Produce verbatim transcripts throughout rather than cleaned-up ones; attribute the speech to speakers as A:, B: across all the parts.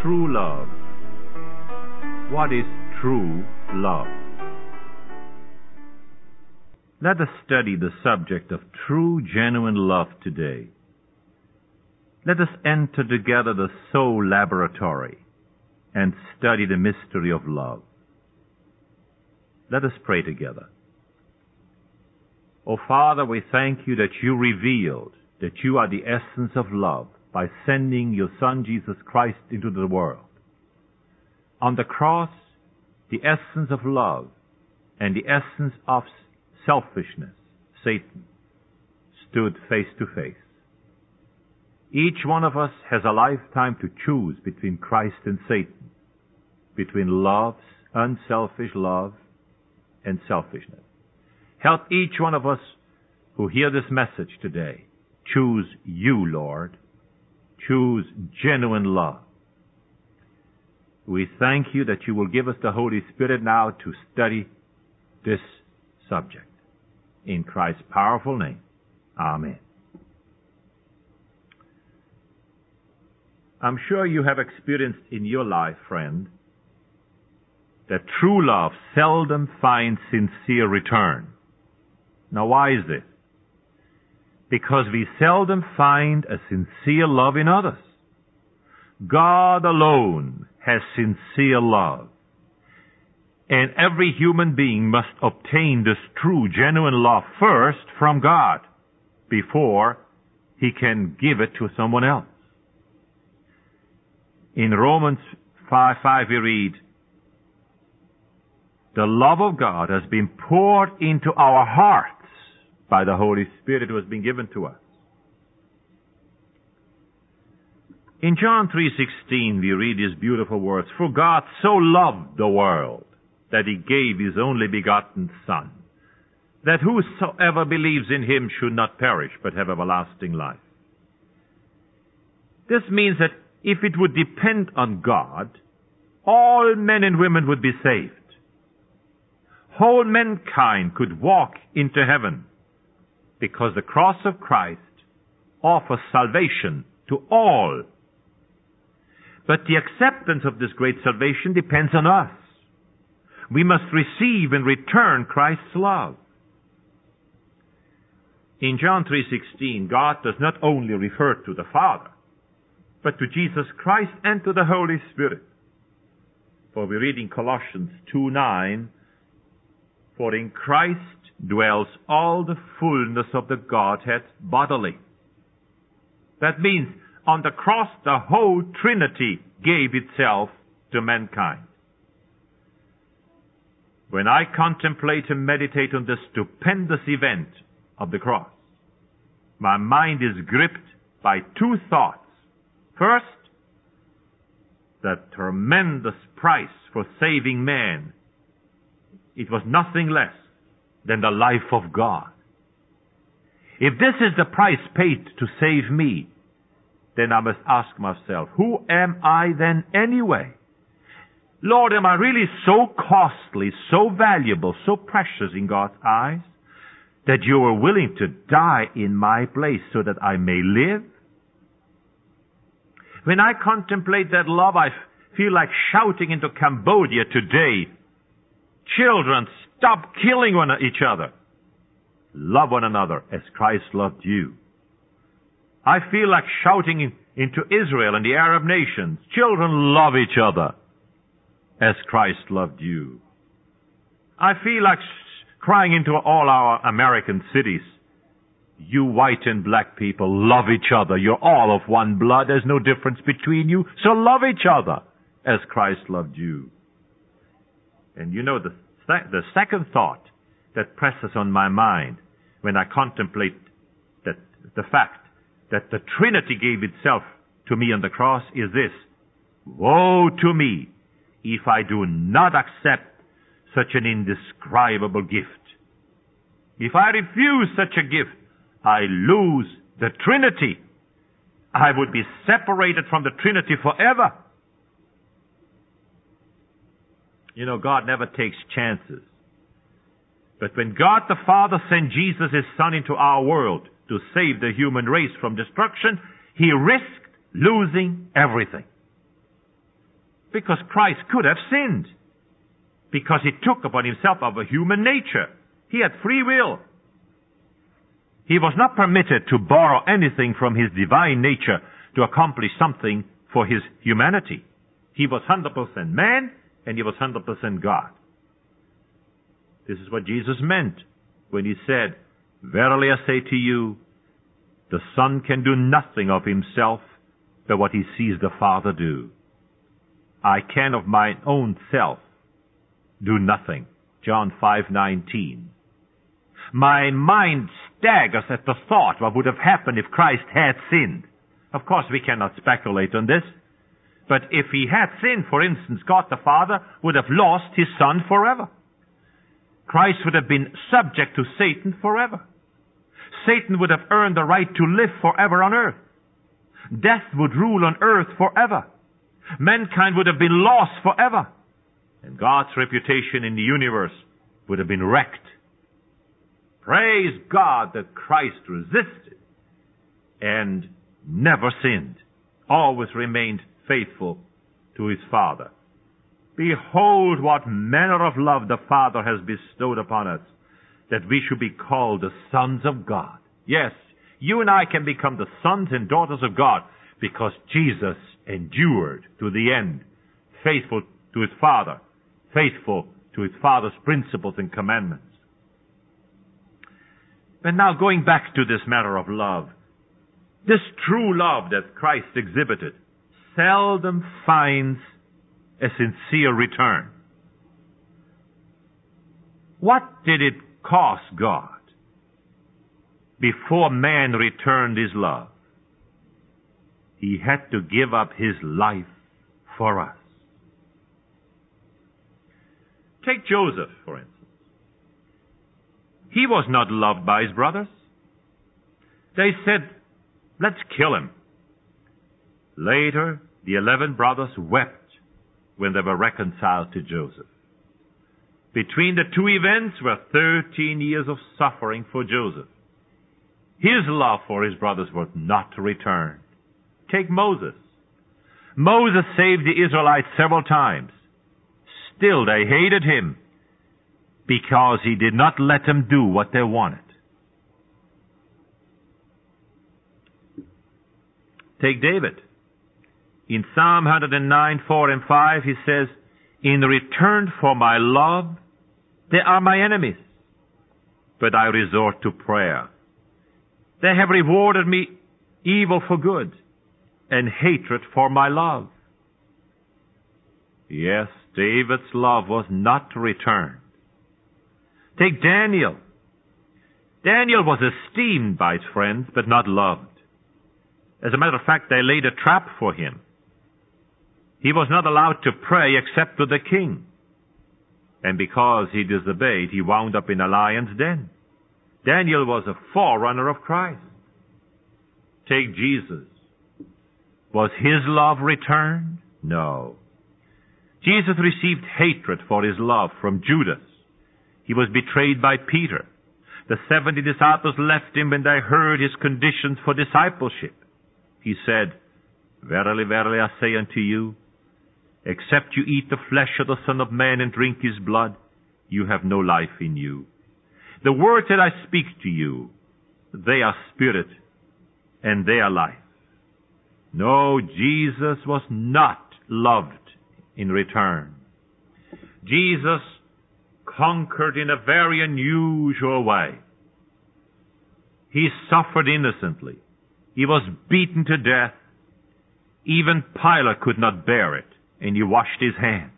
A: true love? What is true love? Let us study the subject of true, genuine love today. Let us enter together the soul laboratory and study the mystery of love. Let us pray together. O Father, we thank you that you revealed that you are the essence of love by sending your Son Jesus Christ into the world. On the cross, the essence of love and the essence of selfishness, Satan, stood face to face. Each one of us has a lifetime to choose between Christ and Satan, between love's unselfish love and selfishness. Help each one of us who hear this message today choose you, Lord. Choose genuine love. We thank you that you will give us the Holy Spirit now to study this subject. In Christ's powerful name, amen. I'm sure you have experienced in your life, friend, that true love seldom finds sincere return. Now, why is this? Because we seldom find a sincere love in others. God alone has sincere love. And every human being must obtain this true, genuine love first from God before he can give it to someone else. In Romans five five we read, the love of God has been poured into our hearts by the Holy Spirit who has been given to us. In John three sixteen we read these beautiful words, for God so loved the world that he gave his only begotten Son, that whosoever believes in him should not perish, but have everlasting life. This means that if it would depend on God, all men and women would be saved. Whole mankind could walk into heaven, because the cross of Christ offers salvation to all. But the acceptance of this great salvation depends on us. We must receive in return Christ's love. In John three sixteen, God does not only refer to the Father, but to Jesus Christ and to the Holy Spirit. For we read in Colossians two nine, for in Christ dwells all the fullness of the Godhead bodily. That means on the cross the whole Trinity gave itself to mankind. When I contemplate and meditate on this stupendous event of the cross, my mind is gripped by two thoughts. First, the tremendous price for saving man. It was nothing less than the life of God. If this is the price paid to save me, then I must ask myself, who am I then anyway? Lord, am I really so costly, so valuable, so precious in God's eyes, that you are willing to die in my place so that I may live? When I contemplate that love, I feel like shouting into Cambodia today, children, stop killing one each other. Love one another as Christ loved you. I feel like shouting in, into Israel and the Arab nations, children, love each other as Christ loved you. I feel like crying into all our American cities, you white and black people, love each other. You're all of one blood. There's no difference between you. So love each other as Christ loved you. And you know, the, the second thought that presses on my mind when I contemplate that the fact that the Trinity gave itself to me on the cross is this: woe to me if I do not accept such an indescribable gift. If I refuse such a gift, I lose the Trinity. I would be separated from the Trinity forever. You know, God never takes chances. But when God the Father sent Jesus, his Son, into our world to save the human race from destruction, he risked losing everything. Because Christ could have sinned. Because he took upon himself our human nature. He had free will. He was not permitted to borrow anything from his divine nature to accomplish something for his humanity. He was one hundred percent man and he was one hundred percent God. This is what Jesus meant when he said, "Verily I say to you, the Son can do nothing of himself but what he sees the Father do. I can of mine own self do nothing." John five nineteen. My mind staggers at the thought what would have happened if Christ had sinned. Of course, we cannot speculate on this. But if he had sinned, for instance, God the Father would have lost his Son forever. Christ would have been subject to Satan forever. Satan would have earned the right to live forever on earth. Death would rule on earth forever. Mankind would have been lost forever. And God's reputation in the universe would have been wrecked. Praise God that Christ resisted and never sinned. Always remained faithful to his Father. Behold what manner of love the Father has bestowed upon us, that we should be called the sons of God. Yes, you and I can become the sons and daughters of God because Jesus endured to the end, faithful to his Father, faithful to his Father's principles and commandments. But now going back to this matter of love, this true love that Christ exhibited seldom finds a sincere return. What did it cost God before man returned his love? He had to give up his life for us. Take Joseph, for instance. He was not loved by his brothers. They said, "Let's kill him." Later, the eleven brothers wept when they were reconciled to Joseph. Between the two events were thirteen years of suffering for Joseph. His love for his brothers was not returned. Take Moses. Moses saved the Israelites several times. Still, they hated him because he did not let them do what they wanted. Take David. In Psalm one oh nine, four and five, he says, "In return for my love, they are my enemies, but I resort to prayer. They have rewarded me evil for good and hatred for my love." Yes, David's love was not returned. Take Daniel. Daniel was esteemed by his friends, but not loved. As a matter of fact, they laid a trap for him. He was not allowed to pray except to the king. And because he disobeyed, he wound up in a lion's den. Daniel was a forerunner of Christ. Take Jesus. Was his love returned? No. Jesus received hatred for his love from Judas. He was betrayed by Peter. The seventy disciples left him when they heard his conditions for discipleship. He said, "Verily, verily, I say unto you, except you eat the flesh of the Son of Man and drink his blood, you have no life in you. The words that I speak to you, they are spirit and they are life." No, Jesus was not loved in return. Jesus conquered in a very unusual way. He suffered innocently. He was beaten to death. Even Pilate could not bear it, and he washed his hands.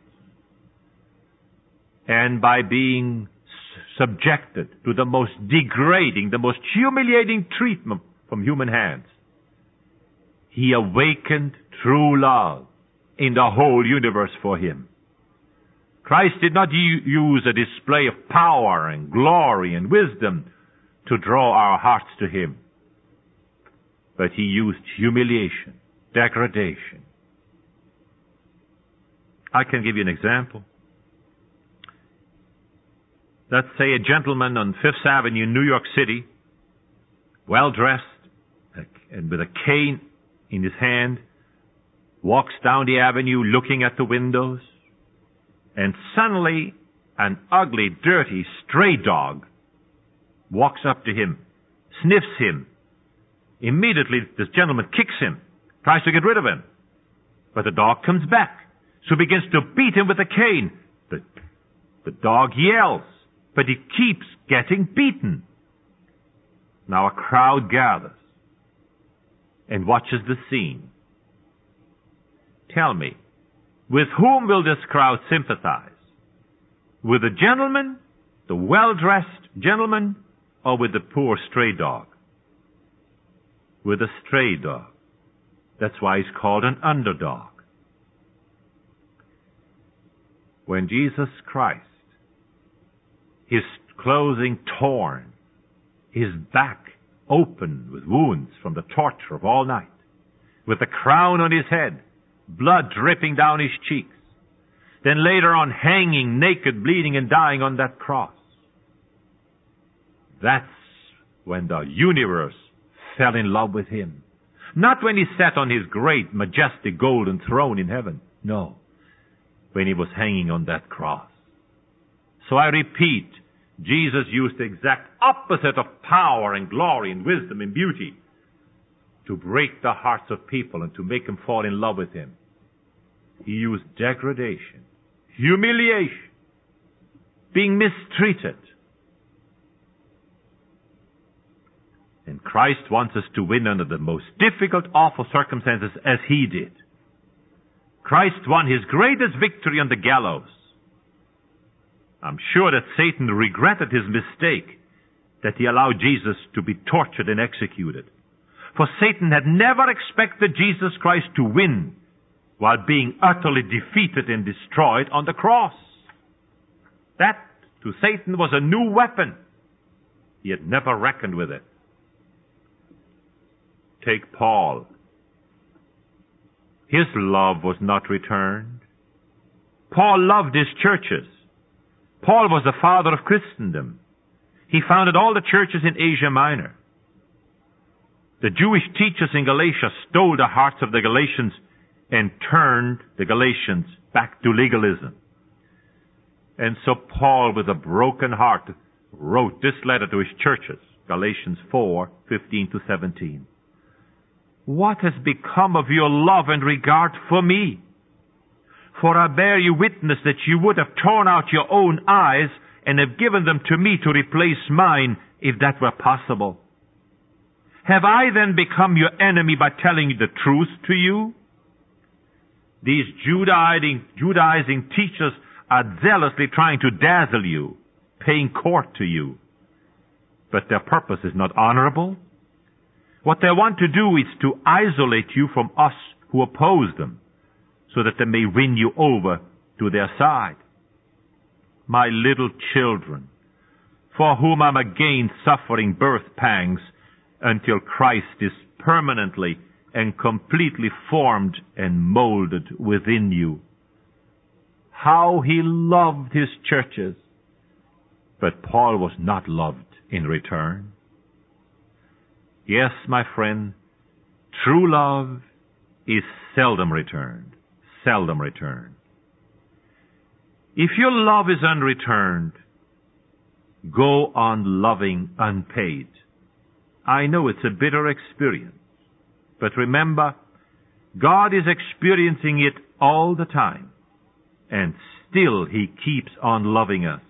A: And by being subjected to the most degrading, the most humiliating treatment from human hands, he awakened true love in the whole universe for him. Christ did not u- use a display of power and glory and wisdom to draw our hearts to him, but he used humiliation, degradation. I can give you an example. Let's say a gentleman on Fifth Avenue in New York City, well dressed and with a cane in his hand, walks down the avenue looking at the windows, and suddenly an ugly, dirty, stray dog walks up to him, sniffs him. Immediately, this gentleman kicks him, tries to get rid of him. But the dog comes back, so begins to beat him with a cane. The, the dog yells, but he keeps getting beaten. Now a crowd gathers and watches the scene. Tell me, with whom will this crowd sympathize? With the gentleman, the well-dressed gentleman, or with the poor stray dog? With the stray dog. That's why he's called an underdog. When Jesus Christ, his clothing torn, his back open with wounds from the torture of all night, with a crown on his head, blood dripping down his cheeks, then later on hanging naked, bleeding and dying on that cross. That's when the universe fell in love with him. Not when he sat on his great, majestic golden throne in heaven. No. When he was hanging on that cross. So I repeat, Jesus used the exact opposite of power and glory and wisdom and beauty to break the hearts of people and to make them fall in love with him. He used degradation, humiliation, being mistreated. And Christ wants us to win under the most difficult, awful circumstances as he did. Christ won his greatest victory on the gallows. I'm sure that Satan regretted his mistake that he allowed Jesus to be tortured and executed. For Satan had never expected Jesus Christ to win while being utterly defeated and destroyed on the cross. That, to Satan, was a new weapon. He had never reckoned with it. Take Paul. His love was not returned. Paul loved his churches. Paul was the father of Christendom. He founded all the churches in Asia Minor. The Jewish teachers in Galatia stole the hearts of the Galatians and turned the Galatians back to legalism. And so Paul, with a broken heart, wrote this letter to his churches, Galatians four, fifteen to seventeen. What has become of your love and regard for me? For I bear you witness that you would have torn out your own eyes and have given them to me to replace mine, if that were possible. Have I then become your enemy by telling the truth to you? These Judaizing, Judaizing teachers are zealously trying to dazzle you, paying court to you. But their purpose is not honorable. What they want to do is to isolate you from us who oppose them, so that they may win you over to their side. My little children, for whom I'm again suffering birth pangs until Christ is permanently and completely formed and molded within you. How he loved his churches, but Paul was not loved in return. Yes, my friend, true love is seldom returned. Seldom returned. If your love is unreturned, go on loving unpaid. I know it's a bitter experience, but remember, God is experiencing it all the time, and still he keeps on loving us.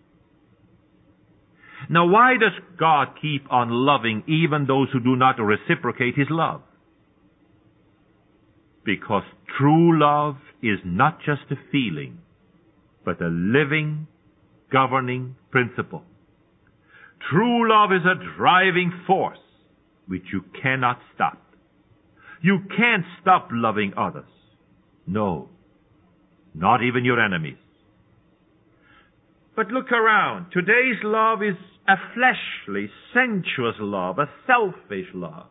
A: Now, why does God keep on loving even those who do not reciprocate his love? Because true love is not just a feeling, but a living, governing principle. True love is a driving force which you cannot stop. You can't stop loving others. No, not even your enemies. But look around. Today's love is a fleshly, sensuous love, a selfish love.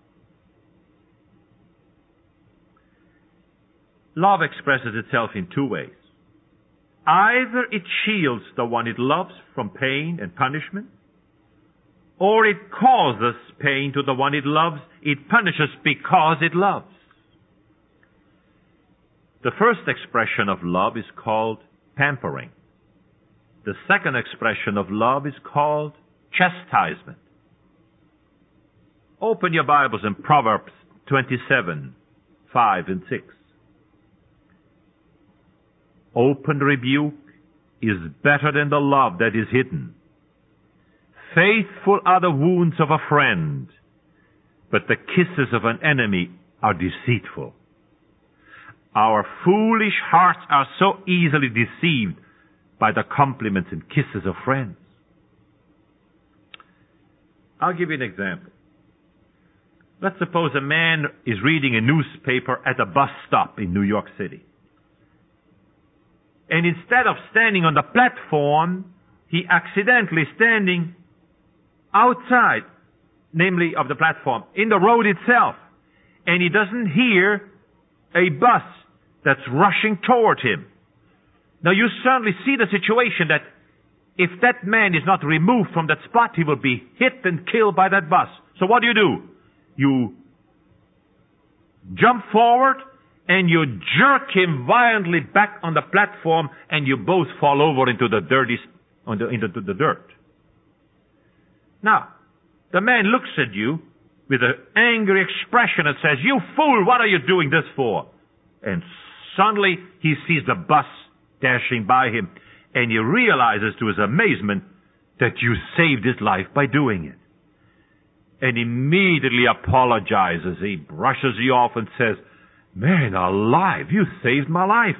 A: Love expresses itself in two ways. Either it shields the one it loves from pain and punishment, or it causes pain to the one it loves. It punishes because it loves. The first expression of love is called pampering. The second expression of love is called chastisement. Open your Bibles in Proverbs twenty-seven, five and six. Open rebuke is better than the love that is hidden. Faithful are the wounds of a friend, but the kisses of an enemy are deceitful. Our foolish hearts are so easily deceived by the compliments and kisses of friends. I'll give you an example. Let's suppose a man is reading a newspaper at a bus stop in New York City. And instead of standing on the platform, he accidentally standing outside, namely of the platform, in the road itself. And he doesn't hear a bus that's rushing toward him. Now you certainly see the situation that if that man is not removed from that spot, he will be hit and killed by that bus. So what do you do? You jump forward and you jerk him violently back on the platform, and you both fall over into the dirty, into the dirt. Now, the man looks at you with an angry expression and says, "You fool, what are you doing this for?" And suddenly he sees the bus dashing by him, and he realizes to his amazement that you saved his life by doing it. And immediately apologizes. He brushes you off and says, "Man alive, you saved my life."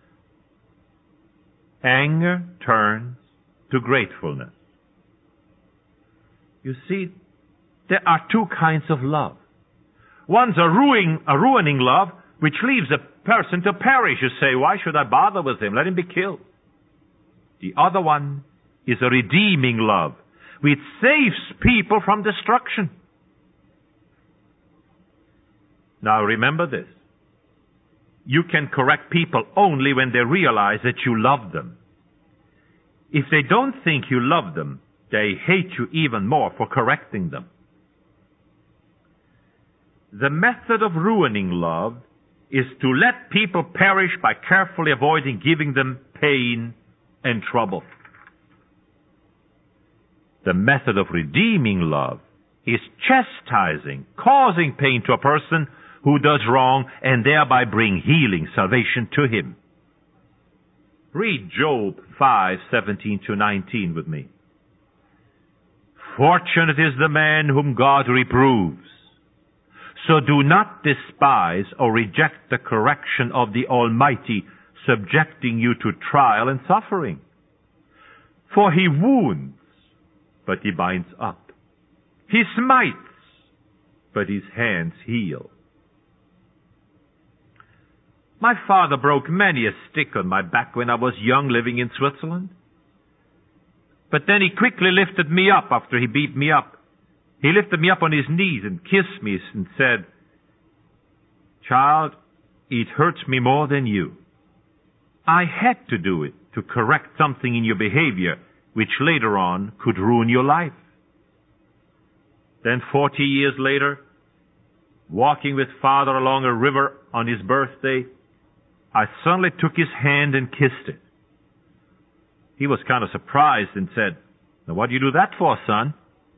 A: Anger turns to gratefulness. You see, there are two kinds of love. One's a ruining, a ruining love, which leaves a person to perish. You say, "Why should I bother with him? Let him be killed." The other one is a redeeming love, which saves people from destruction. Now remember this. You can correct people only when they realize that you love them. If they don't think you love them, they hate you even more for correcting them. The method of ruining love is to let people perish by carefully avoiding giving them pain and trouble. The method of redeeming love is chastising, causing pain to a person who does wrong, and thereby bring healing, salvation to him. Read Job five, seventeen to nineteen with me. "Fortunate is the man whom God reproves. So do not despise or reject the correction of the Almighty, subjecting you to trial and suffering. For he wounds, but he binds up. He smites, but his hands heal." My father broke many a stick on my back when I was young, living in Switzerland. But then he quickly lifted me up after he beat me up. He lifted me up on his knees and kissed me and said, "Child, it hurts me more than you. I had to do it to correct something in your behavior which later on could ruin your life." Then forty years later, walking with Father along a river on his birthday, I suddenly took his hand and kissed it. He was kind of surprised and said, "Now what do you do that for, son?"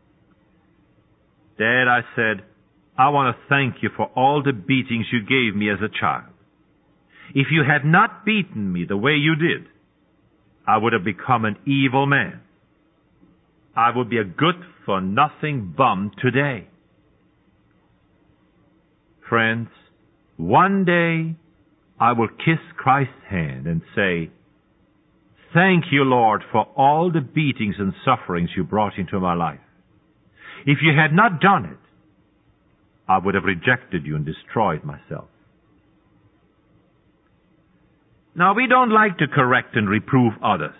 A: "Dad," I said, "I want to thank you for all the beatings you gave me as a child. If you had not beaten me the way you did, I would have become an evil man. I would be a good-for-nothing bum today." Friends, one day I will kiss Christ's hand and say, "Thank you, Lord, for all the beatings and sufferings you brought into my life. If you had not done it, I would have rejected you and destroyed myself." Now, we don't like to correct and reprove others.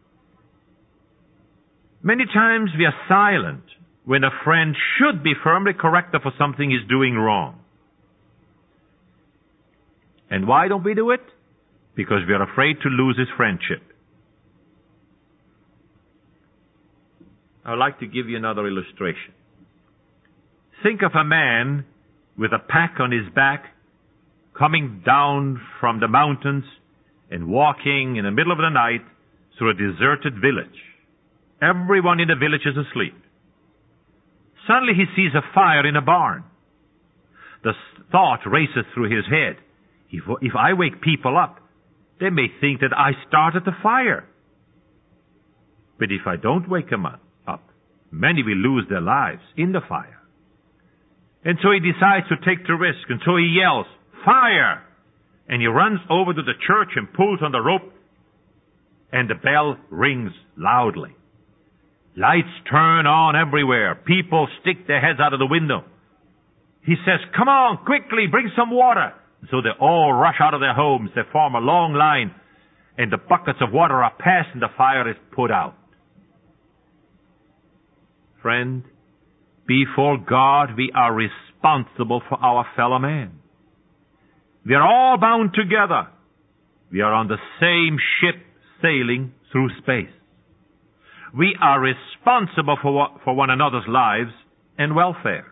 A: Many times we are silent when a friend should be firmly corrected for something he's doing wrong. And why don't we do it? Because we are afraid to lose his friendship. I would like to give you another illustration. Think of a man with a pack on his back coming down from the mountains and walking in the middle of the night through a deserted village. Everyone in the village is asleep. Suddenly he sees a fire in a barn. The thought races through his head. If, if I wake people up, they may think that I started the fire. But if I don't wake them up, many will lose their lives in the fire. And so he decides to take the risk, and so he yells, "Fire!" And he runs over to the church and pulls on the rope, and the bell rings loudly. Lights turn on everywhere. People stick their heads out of the window. He says, "Come on, quickly, bring some water." So they all rush out of their homes. They form a long line, and the buckets of water are passed, and the fire is put out. Friend, before God, we are responsible for our fellow man. We are all bound together. We are on the same ship sailing through space. We are responsible for, for one another's lives and welfare.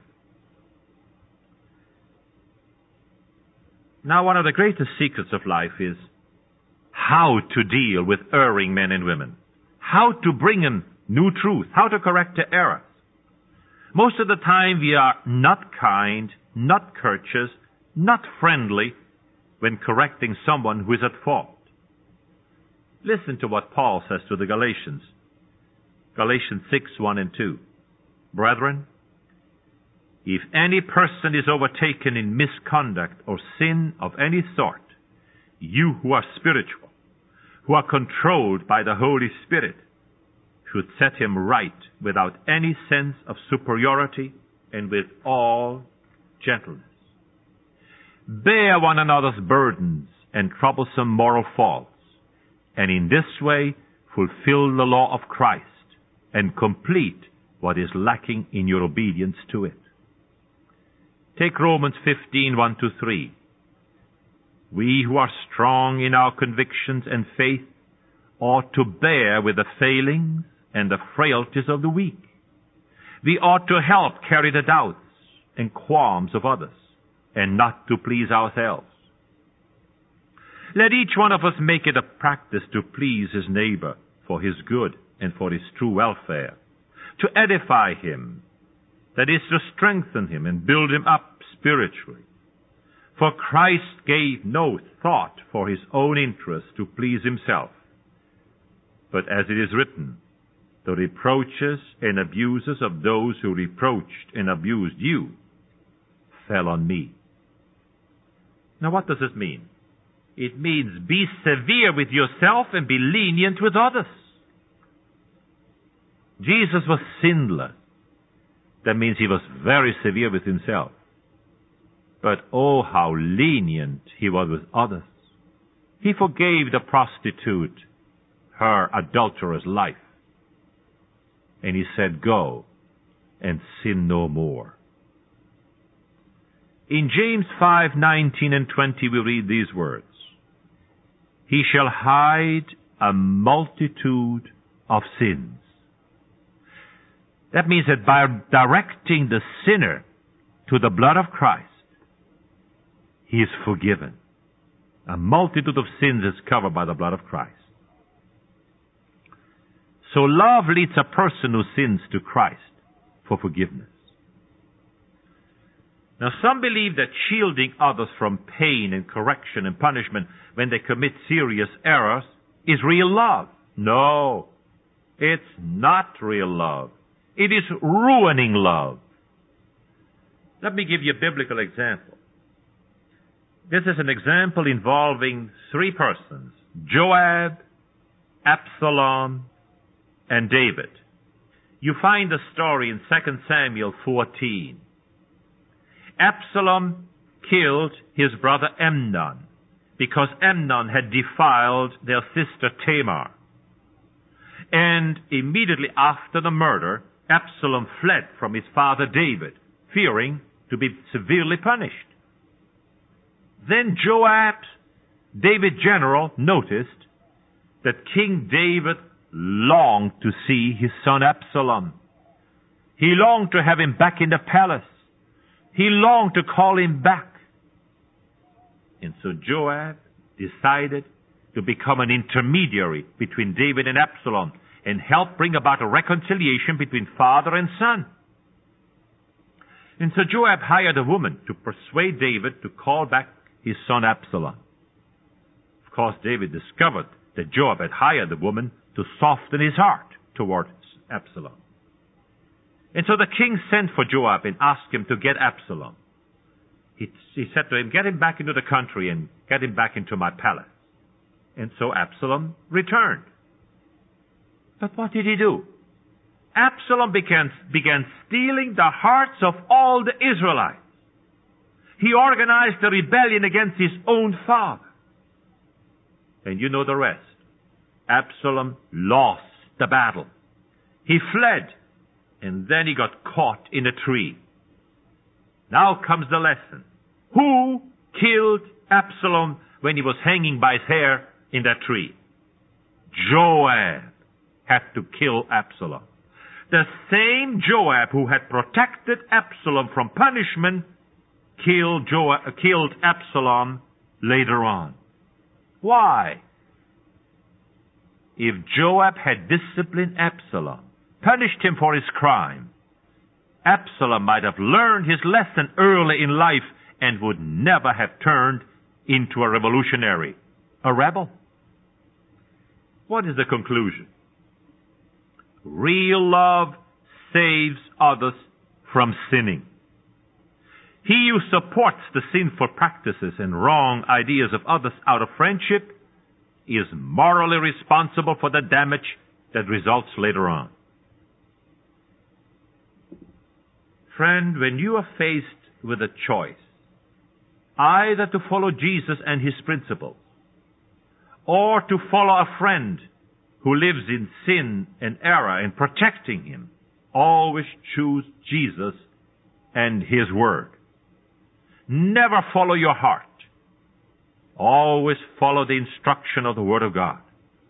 A: Now, one of the greatest secrets of life is how to deal with erring men and women. How to bring in new truth. How to correct the errors. Most of the time we are not kind, not courteous, not friendly when correcting someone who is at fault. Listen to what Paul says to the Galatians. Galatians six, one and two. Brethren, if any person is overtaken in misconduct or sin of any sort, you who are spiritual, who are controlled by the Holy Spirit, should set him right without any sense of superiority and with all gentleness. Bear one another's burdens and troublesome moral faults, and in this way fulfill the law of Christ and complete what is lacking in your obedience to it. Take Romans fifteen, one to three. We who are strong in our convictions and faith ought to bear with the failings and the frailties of the weak. We ought to help carry the doubts and qualms of others, and not to please ourselves. Let each one of us make it a practice to please his neighbor for his good and for his true welfare, to edify him, that is, to strengthen him and build him up spiritually. For Christ gave no thought for his own interest to please himself, but as it is written, the reproaches and abuses of those who reproached and abused you fell on me. Now what does it mean? It means be severe with yourself and be lenient with others. Jesus was sinless. That means he was very severe with himself. But oh, how lenient he was with others. He forgave the prostitute her adulterous life. And he said, "Go and sin no more." In James five, nineteen and twenty we read these words. He shall hide a multitude of sins. That means that by directing the sinner to the blood of Christ, he is forgiven. A multitude of sins is covered by the blood of Christ. So love leads a person who sins to Christ for forgiveness. Now some believe that shielding others from pain and correction and punishment when they commit serious errors is real love. No, it's not real love. It is ruining love. Let me give you a biblical example. This is an example involving three persons: Joab, Absalom, and David. You find the story in Second Samuel fourteen. Absalom killed his brother Amnon because Amnon had defiled their sister Tamar. And immediately after the murder, Absalom fled from his father David, fearing to be severely punished. Then Joab, David's general, noticed that King David longed to see his son Absalom. He longed to have him back in the palace. He longed to call him back. And so Joab decided to become an intermediary between David and Absalom and help bring about a reconciliation between father and son. And so Joab hired a woman to persuade David to call back his son Absalom. Of course, David discovered that Joab had hired the woman to soften his heart towards Absalom. And so the king sent for Joab and asked him to get Absalom. He, he said to him, get him back into the country and get him back into my palace. And so Absalom returned. But what did he do? Absalom began, began stealing the hearts of all the Israelites. He organized a rebellion against his own father. And you know the rest. Absalom lost the battle. He fled, and then he got caught in a tree. Now comes the lesson. Who killed Absalom when he was hanging by his hair in that tree? Joab had to kill Absalom. The same Joab who had protected Absalom from punishment killed, Joab, killed Absalom later on. Why? If Joab had disciplined Absalom, punished him for his crime, Absalom might have learned his lesson early in life and would never have turned into a revolutionary, a rebel. What is the conclusion? Real love saves others from sinning. He who supports the sinful practices and wrong ideas of others out of friendship is morally responsible for the damage that results later on. Friend, when you are faced with a choice, either to follow Jesus and his principles, or to follow a friend who lives in sin and error and protecting him, always choose Jesus and his word. Never follow your heart. Always follow the instruction of the word of God.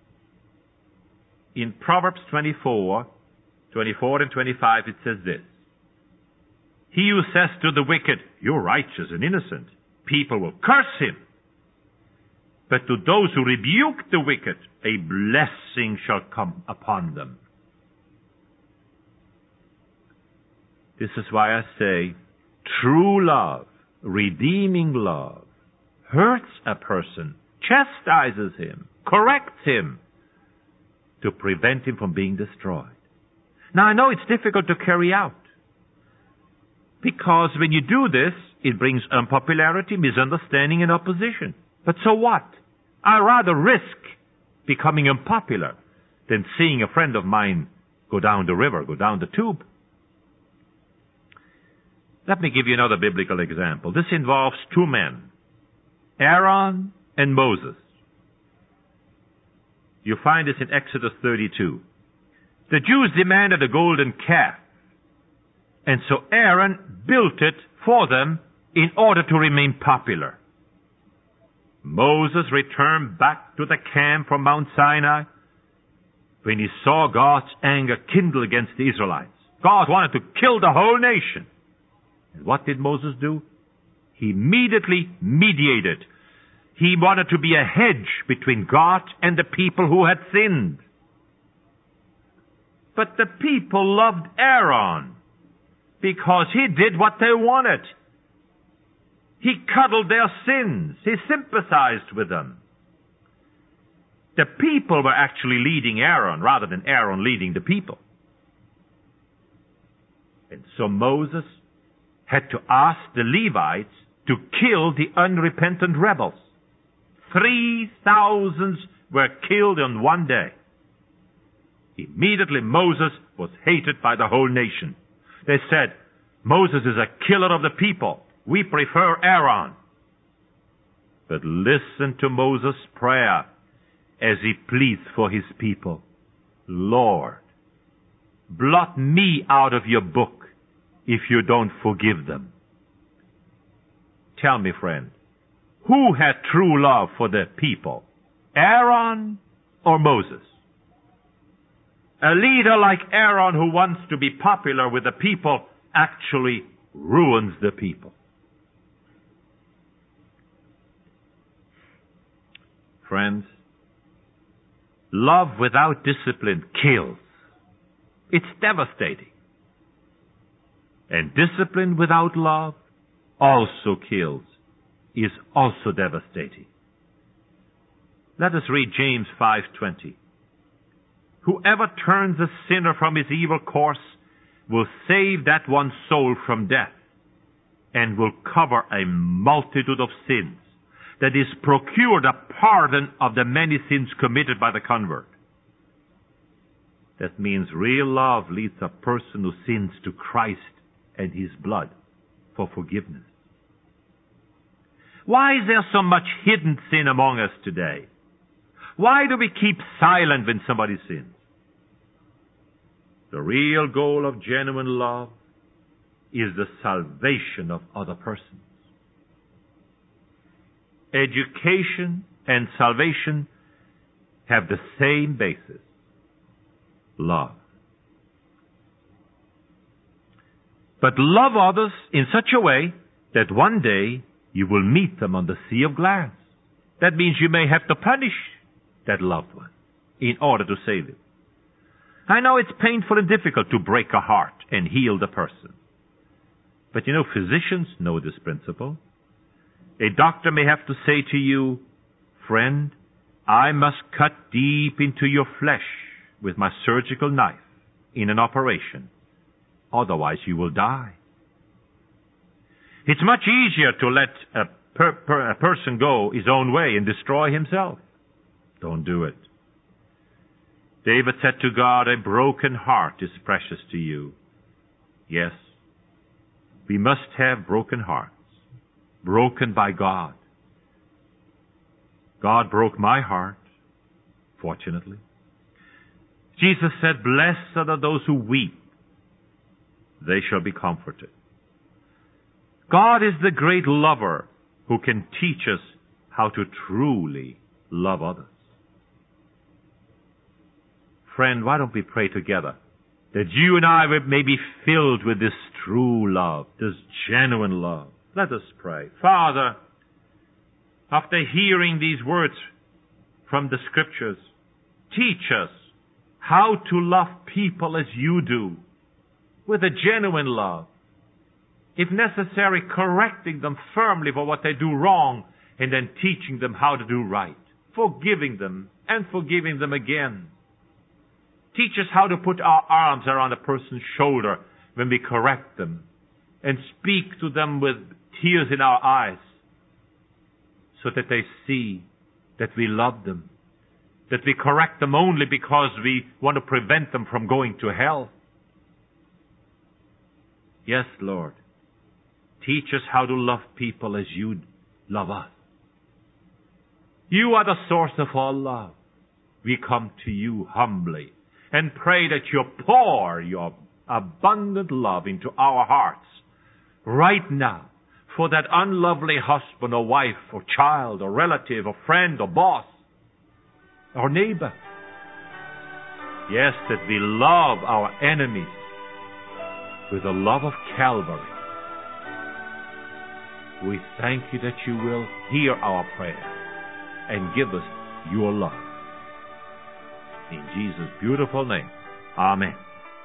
A: In Proverbs twenty-four, twenty-four and twenty-five, it says this: he who says to the wicked, you're righteous and innocent, people will curse him. But to those who rebuke the wicked, a blessing shall come upon them. This is why I say, true love, redeeming love, hurts a person, chastises him, corrects him, to prevent him from being destroyed. Now I know it's difficult to carry out, because when you do this, it brings unpopularity, misunderstanding, and opposition. But so what? I'd rather risk becoming unpopular than seeing a friend of mine go down the river, go down the tube. Let me give you another biblical example. This involves two men, Aaron and Moses. You find this in Exodus thirty-two. The Jews demanded a golden calf, and so Aaron built it for them in order to remain popular. Moses returned back to the camp from Mount Sinai when he saw God's anger kindle against the Israelites. God wanted to kill the whole nation. And what did Moses do? He immediately mediated. He wanted to be a hedge between God and the people who had sinned. But the people loved Aaron because he did what they wanted. He cuddled their sins. He sympathized with them. The people were actually leading Aaron rather than Aaron leading the people. And so Moses had to ask the Levites to kill the unrepentant rebels. Three thousand were killed in one day. Immediately Moses was hated by the whole nation. They said, Moses is a killer of the people. We prefer Aaron. But listen to Moses' prayer as he pleads for his people. Lord, blot me out of your book if you don't forgive them. Tell me, friend, who had true love for the people? Aaron or Moses? A leader like Aaron who wants to be popular with the people actually ruins the people. Friends, love without discipline kills. It's devastating. And discipline without love also kills, is also devastating. Let us read James five twenty. Whoever turns a sinner from his evil course will save that one's soul from death, and will cover a multitude of sins, that is, procured a pardon of the many sins committed by the convert. That means real love leads a person who sins to Christ and his blood for forgiveness. Why is there so much hidden sin among us today? Why do we keep silent when somebody sins? The real goal of genuine love is the salvation of other persons. Education and salvation have the same basis: love. But love others in such a way that one day you will meet them on the sea of glass. That means you may have to punish that loved one in order to save it. I know it's painful and difficult to break a heart and heal the person. But you know, physicians know this principle. A doctor may have to say to you, friend, I must cut deep into your flesh with my surgical knife in an operation. Otherwise you will die. It's much easier to let a, per, per, a person go his own way and destroy himself. Don't do it. David said to God, a broken heart is precious to you. Yes, we must have broken hearts, broken by God. God broke my heart, fortunately. Jesus said, blessed are those who weep. They shall be comforted. God is the great lover who can teach us how to truly love others. Friend, why don't we pray together that you and I may be filled with this true love, this genuine love. Let us pray. Father, after hearing these words from the Scriptures, teach us how to love people as you do, with a genuine love. If necessary, correcting them firmly for what they do wrong, and then teaching them how to do right, forgiving them and forgiving them again. Teach us how to put our arms around a person's shoulder when we correct them, and speak to them with tears in our eyes, so that they see that we love them, that we correct them only because we want to prevent them from going to hell. Yes, Lord. Teach us how to love people as you love us. You are the source of all love. We come to you humbly and pray that you pour your abundant love into our hearts right now for that unlovely husband or wife or child or relative or friend or boss or neighbor. Yes, that we love our enemies with the love of Calvary. We thank you that you will hear our prayer and give us your love. In Jesus' beautiful name, amen.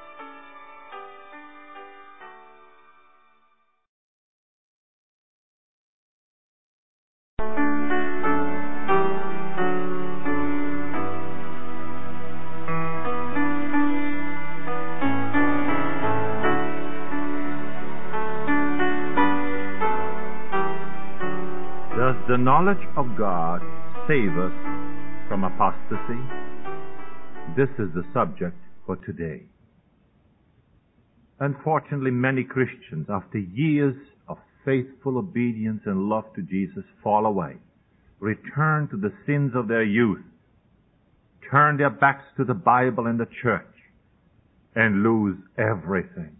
A: Does the knowledge of God save us from apostasy? This is the subject for today. Unfortunately, many Christians, after years of faithful obedience and love to Jesus, fall away, return to the sins of their youth, turn their backs to the Bible and the church, and lose everything.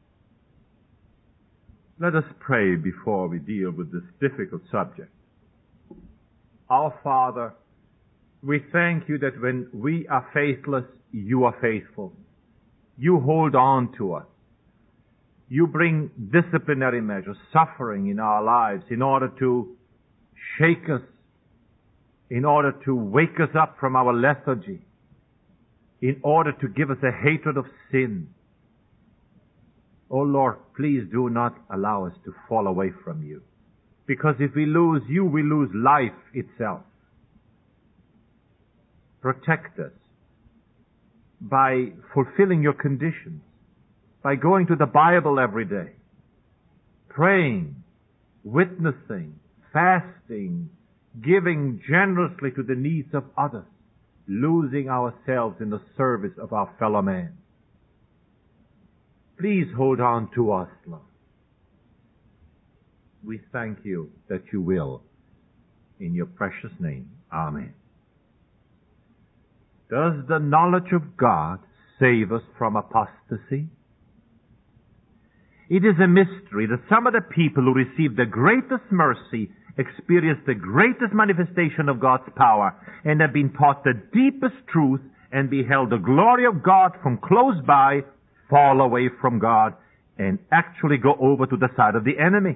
A: Let us pray before we deal with this difficult subject. Our Father, we thank you that when we are faithless, you are faithful. You hold on to us. You bring disciplinary measures, suffering in our lives in order to shake us in order to wake us up from our lethargy, in order to give us a hatred of sin. Oh Lord, please do not allow us to fall away from you. Because if we lose you, we lose life itself. Protect us by fulfilling your conditions, by going to the Bible every day, praying, witnessing, fasting, giving generously to the needs of others, losing ourselves in the service of our fellow man. Please hold on to us, Lord. We thank you that you will. In your precious name, amen. Does the knowledge of God save us from apostasy? It is a mystery that some of the people who received the greatest mercy experienced the greatest manifestation of God's power and have been taught the deepest truth and beheld the glory of God from close by, fall away from God and actually go over to the side of the enemy.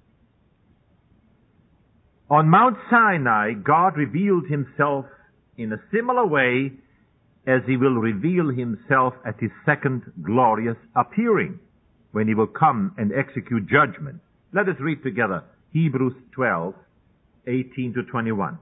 A: On Mount Sinai, God revealed himself in a similar way as he will reveal himself at his second glorious appearing, when he will come and execute judgment. Let us read together Hebrews twelve, eighteen to twenty-one.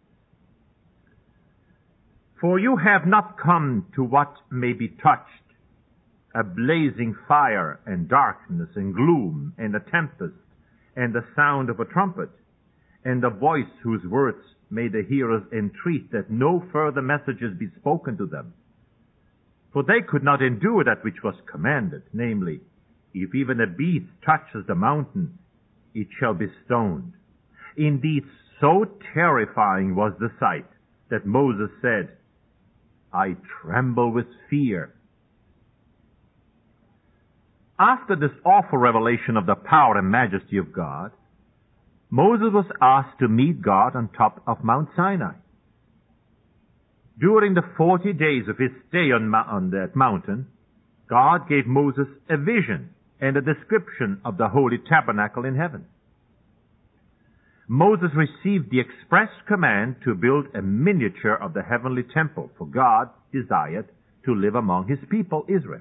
A: For you have not come to what may be touched, a blazing fire and darkness and gloom and a tempest and the sound of a trumpet and a voice whose words made the hearers entreat that no further messages be spoken to them. For they could not endure that which was commanded, namely, if even a beast touches the mountain, it shall be stoned. Indeed, so terrifying was the sight that Moses said, I tremble with fear. After this awful revelation of the power and majesty of God, Moses was asked to meet God on top of Mount Sinai. During the forty days of his stay on, on that mountain, God gave Moses a vision and a description of the holy tabernacle in heaven. Moses received the express command to build a miniature of the heavenly temple, for God desired to live among his people, Israel.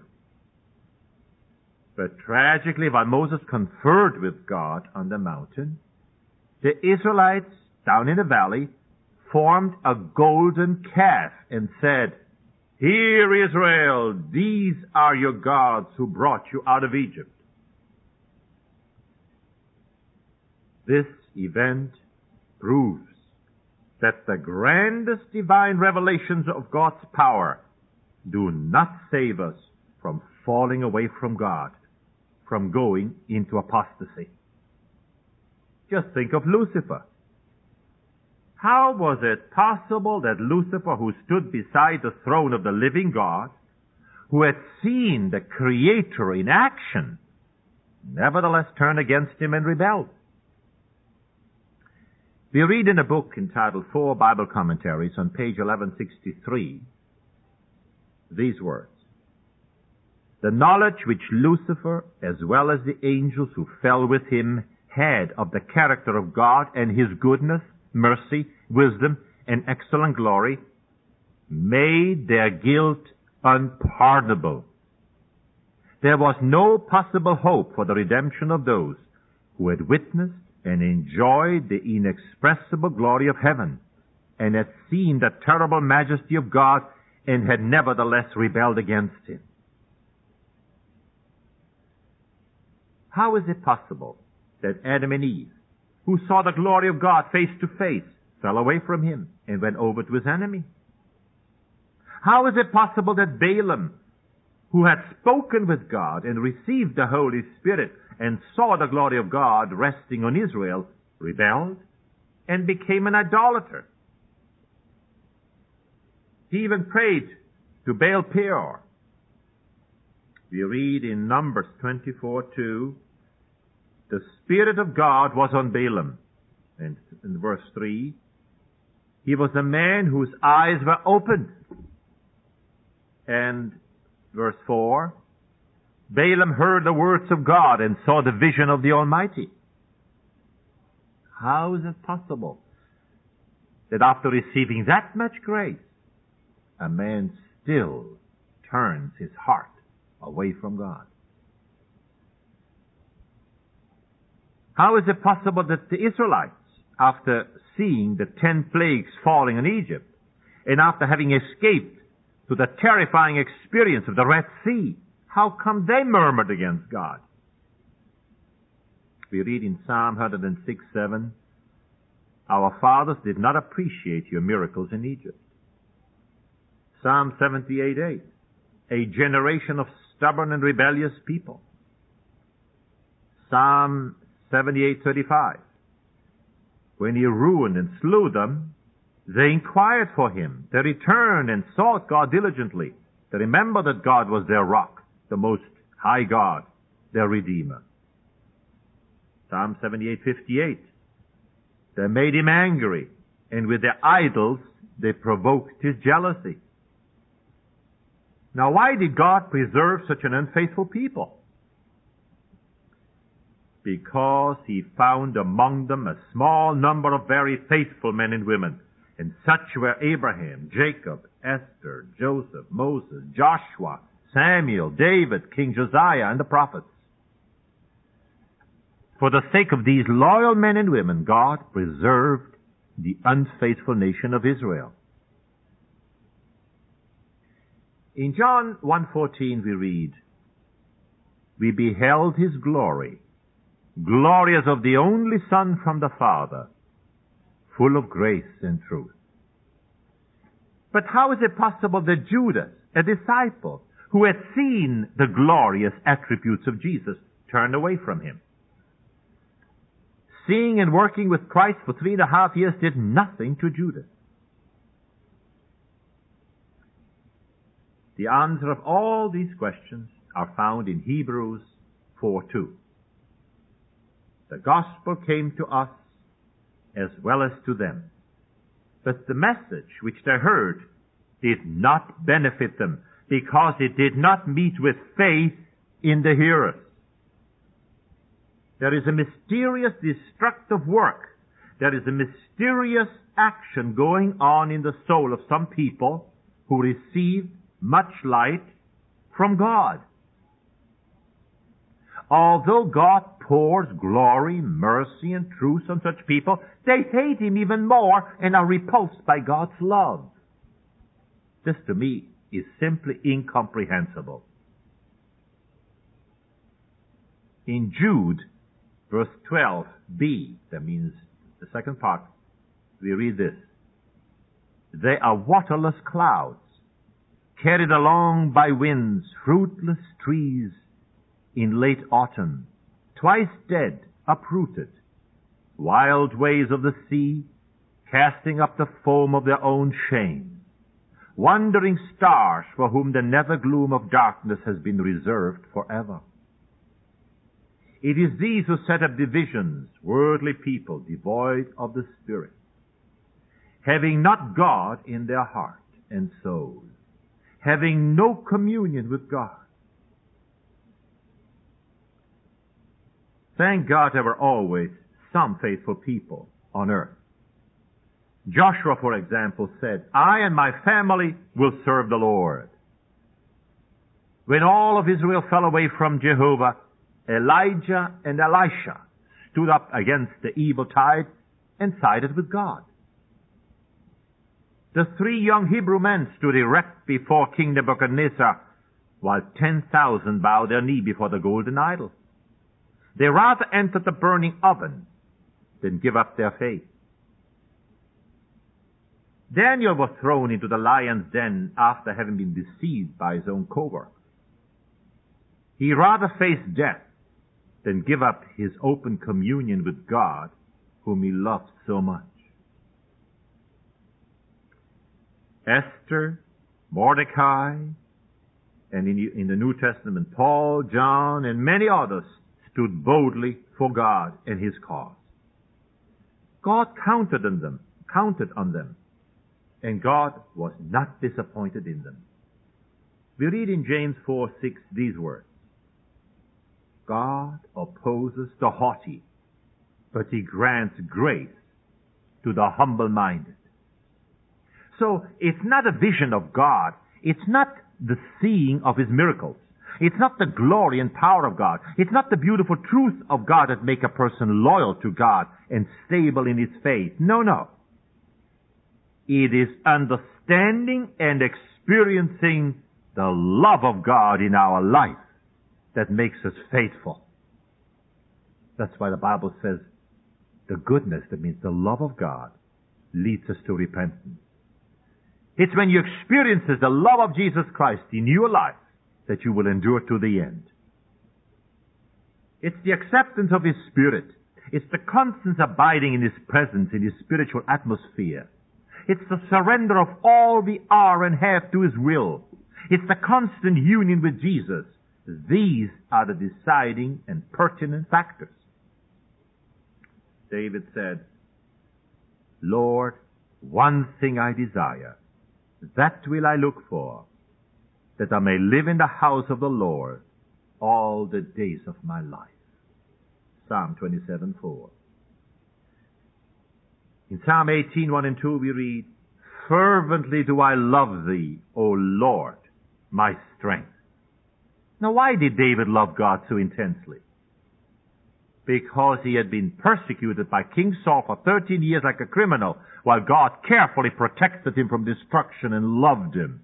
A: But tragically, while Moses conferred with God on the mountain, the Israelites down in the valley formed a golden calf and said, Hear, Israel, these are your gods who brought you out of Egypt. This event proves that the grandest divine revelations of God's power do not save us from falling away from God, from going into apostasy. Just think of Lucifer. How was it possible that Lucifer, who stood beside the throne of the living God, who had seen the Creator in action, nevertheless turned against him and rebelled? We read in a book entitled Four Bible Commentaries on page eleven sixty-three these words. The knowledge which Lucifer, as well as the angels who fell with him, had of the character of God and his goodness, mercy, wisdom, and excellent glory, made their guilt unpardonable. There was no possible hope for the redemption of those who had witnessed and enjoyed the inexpressible glory of heaven, and had seen the terrible majesty of God, and had nevertheless rebelled against him. How is it possible that Adam and Eve, who saw the glory of God face to face, fell away from him and went over to his enemy? How is it possible that Balaam, who had spoken with God and received the Holy Spirit and saw the glory of God resting on Israel, rebelled and became an idolater? He even prayed to Baal Peor. We read in Numbers twenty-four two, the Spirit of God was on Balaam. And in verse three, he was a man whose eyes were opened. And verse four, Balaam heard the words of God and saw the vision of the Almighty. How is it possible that after receiving that much grace, a man still turns his heart away from God? How is it possible that the Israelites, after seeing the ten plagues falling on Egypt, and after having escaped to the terrifying experience of the Red Sea, how come they murmured against God? We read in Psalm one oh six, seven, "Our fathers did not appreciate your miracles in Egypt." Psalm seventy-eight, eight, "A generation of stubborn and rebellious people." Psalm seventy-eight, thirty-five, "When he ruined and slew them, they inquired for him. They returned and sought God diligently. They remembered that God was their rock, the most high God, their Redeemer." Psalm seventy-eight, fifty-eight, "They made him angry, and with their idols they provoked his jealousy." Now, why did God preserve such an unfaithful people? Because he found among them a small number of very faithful men and women, and such were Abraham, Jacob, Esther, Joseph, Moses, Joshua, Samuel, David, King Josiah, and the prophets. For the sake of these loyal men and women, God preserved the unfaithful nation of Israel. In John one fourteen we read, "We beheld his glory, glory as of the only Son from the Father, full of grace and truth." But how is it possible that Judas, a disciple, who had seen the glorious attributes of Jesus, turned away from him? Seeing and working with Christ for three and a half years did nothing to Judas. The answer of all these questions are found in Hebrews four two. "The gospel came to us as well as to them, but the message which they heard did not benefit them, because it did not meet with faith in the hearers." There is a mysterious destructive work. There is a mysterious action going on in the soul of some people who receive much light from God. Although God pours glory, mercy, and truth on such people, they hate him even more and are repulsed by God's love. This to me is simply incomprehensible. In Jude, verse twelve b, that means the second part, we read this: "They are waterless clouds, carried along by winds, fruitless trees in late autumn, twice dead, uprooted, wild waves of the sea, casting up the foam of their own shame, wandering stars for whom the nether gloom of darkness has been reserved forever." It is these who set up divisions, worldly people, devoid of the Spirit, having not God in their heart and soul, having no communion with God. Thank God there were always some faithful people on earth. Joshua, for example, said, "I and my family will serve the Lord." When all of Israel fell away from Jehovah, Elijah and Elisha stood up against the evil tide and sided with God. The three young Hebrew men stood erect before King Nebuchadnezzar, while ten thousand bowed their knee before the golden idol. They rather entered the burning oven than give up their faith. Daniel was thrown into the lion's den after having been deceived by his own coworkers. He rather faced death than give up his open communion with God, whom he loved so much. Esther, Mordecai, and in, in the New Testament, Paul, John, and many others stood boldly for God and his cause. God counted on them, counted on them, and God was not disappointed in them. We read in James four six these words: "God opposes the haughty, but he grants grace to the humble-minded." So it's not a vision of God. It's not the seeing of His miracles. It's not the glory and power of God. It's not the beautiful truth of God that make a person loyal to God and stable in his faith. No, no. It is understanding and experiencing the love of God in our life that makes us faithful. That's why the Bible says the goodness, that means the love of God, leads us to repentance. It's when you experience the love of Jesus Christ in your life that you will endure to the end. It's the acceptance of His Spirit. It's the constant abiding in His presence, in His spiritual atmosphere. It's the surrender of all we are and have to His will. It's the constant union with Jesus. These are the deciding and pertinent factors. David said, Lord, one thing I desire, that will I look for, that I may live in the house of the Lord all the days of my life. Psalm twenty-seven four. In Psalm eighteen one and two we read, Fervently do I love Thee, O Lord, my strength. Now why did David love God so intensely? Because he had been persecuted by King Saul for thirteen years like a criminal, while God carefully protected him from destruction and loved him.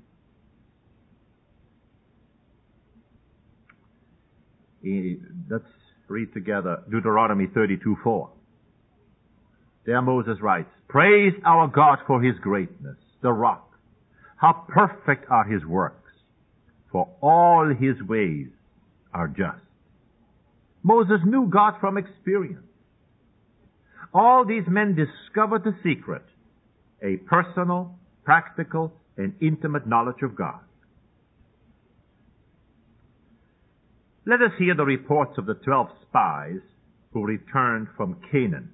A: Let's read together Deuteronomy thirty-two four. There Moses writes, Praise our God for His greatness, the rock. How perfect are His works, for all His ways are just. Moses knew God from experience. All these men discovered the secret, a personal, practical, and intimate knowledge of God. Let us hear the reports of the twelve spies who returned from Canaan.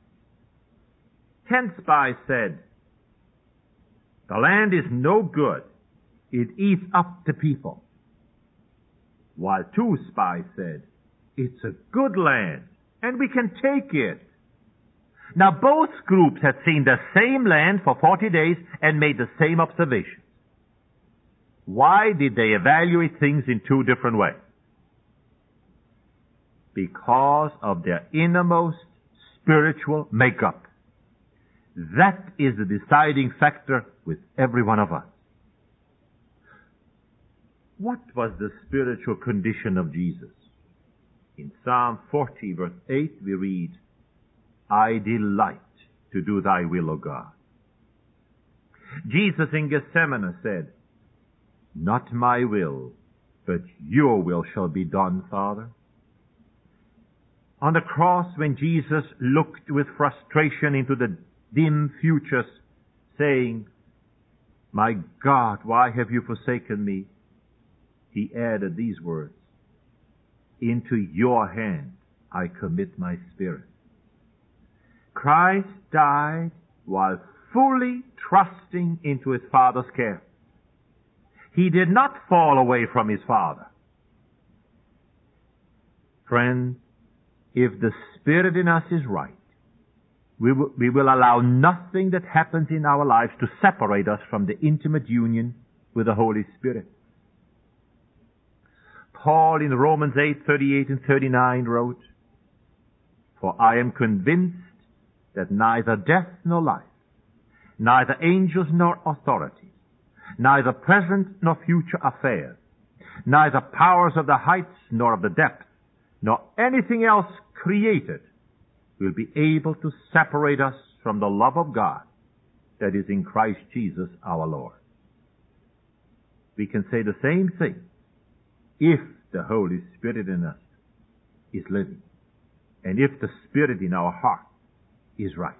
A: Ten spies said, The land is no good. It eats up the people. While two spies said, It's a good land, and we can take it. Now both groups had seen the same land for forty days and made the same observations. Why did they evaluate things in two different ways? Because of their innermost spiritual makeup. That is the deciding factor with every one of us. What was the spiritual condition of Jesus? In Psalm forty, verse eight, we read, I delight to do Thy will, O God. Jesus in Gethsemane said, Not my will, but Your will shall be done, Father. On the cross, when Jesus looked with frustration into the dim futures, saying, My God, why have You forsaken me? He added these words, Into Your hand I commit my spirit. Christ died while fully trusting into His Father's care. He did not fall away from His Father. Friends, if the Spirit in us is right, we will, we will allow nothing that happens in our lives to separate us from the intimate union with the Holy Spirit. Paul in Romans eight thirty-eight and thirty-nine wrote, For I am convinced that neither death nor life, neither angels nor authorities, neither present nor future affairs, neither powers of the heights nor of the depths, nor anything else created will be able to separate us from the love of God that is in Christ Jesus our Lord. We can say the same thing if the Holy Spirit in us is living, and if the Spirit in our heart is right.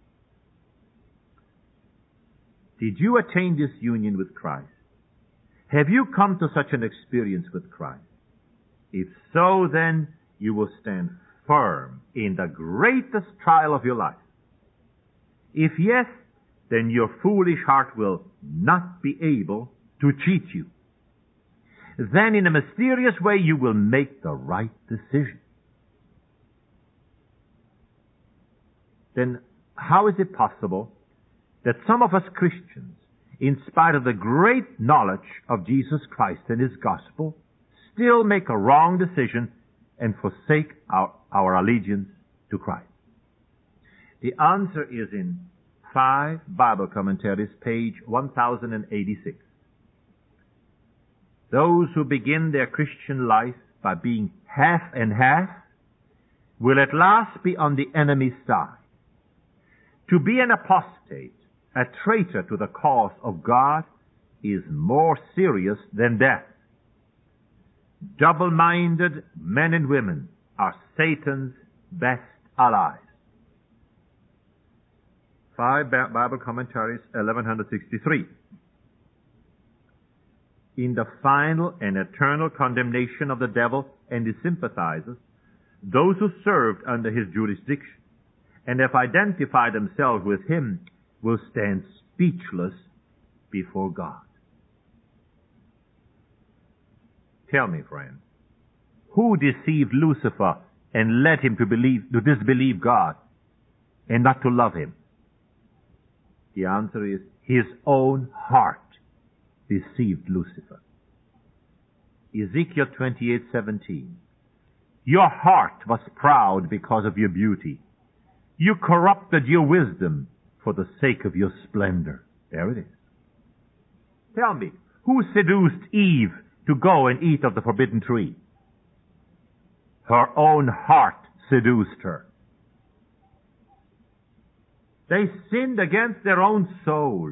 A: Did you attain this union with Christ? Have you come to such an experience with Christ? If so, then you will stand firm in the greatest trial of your life. If yes, then your foolish heart will not be able to cheat you. Then in a mysterious way you will make the right decision. Then how is it possible that some of us Christians, in spite of the great knowledge of Jesus Christ and His gospel, still make a wrong decision and forsake our, our allegiance to Christ? The answer is in five Bible commentaries, page one thousand eighty-six. Those who begin their Christian life by being half and half will at last be on the enemy's side. To be an apostate, a traitor to the cause of God, is more serious than death. Double-minded men and women are Satan's best allies. Five Bible commentaries, eleven sixty-three. In the final and eternal condemnation of the devil and his sympathizers, those who served under his jurisdiction and have identified themselves with him will stand speechless before God. Tell me, friend, who deceived Lucifer and led him to believe, to disbelieve God and not to love him? The answer is his own heart deceived Lucifer. Ezekiel twenty-eight seventeen. Your heart was proud because of your beauty. You corrupted your wisdom for the sake of your splendor. There it is. Tell me, who seduced Eve to go and eat of the forbidden tree? Her own heart seduced her. They sinned against their own soul.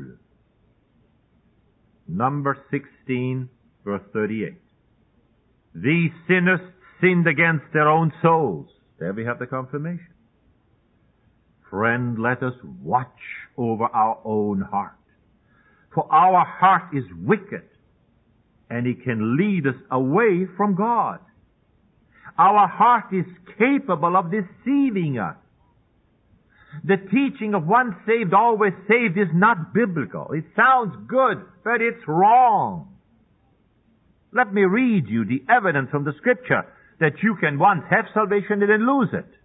A: Number sixteen, verse thirty-eight. These sinners sinned against their own souls. There we have the confirmation. Friend, let us watch over our own heart. For our heart is wicked, and it can lead us away from God. Our heart is capable of deceiving us. The teaching of once saved, always saved is not biblical. It sounds good, but it's wrong. Let me read you the evidence from the Scripture that you can once have salvation and then lose it.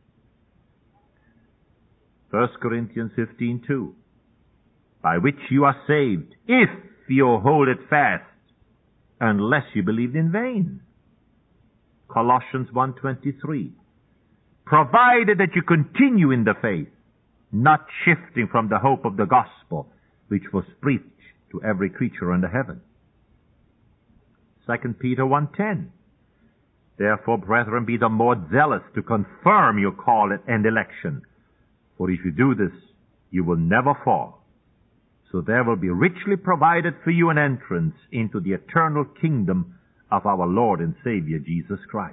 A: First Corinthians fifteen two. By which you are saved, if you hold it fast, unless you believed in vain. Colossians one twenty-three. Provided that you continue in the faith, not shifting from the hope of the gospel, which was preached to every creature under heaven. Second Peter one ten. Therefore, brethren, be the more zealous to confirm your call and election. For if you do this, you will never fall. So there will be richly provided for you an entrance into the eternal kingdom of our Lord and Savior, Jesus Christ.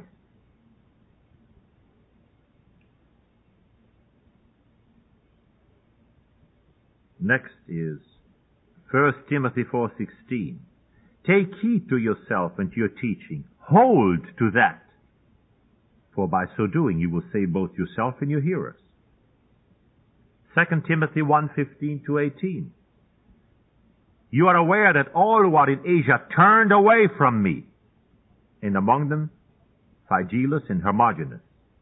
A: Next is First Timothy four sixteen. Take heed to yourself and to your teaching. Hold to that. For by so doing you will save both yourself and your hearers. Second Timothy one fifteen to eighteen. You are aware that all who are in Asia turned away from me, and among them Phygelus and Hermogenes.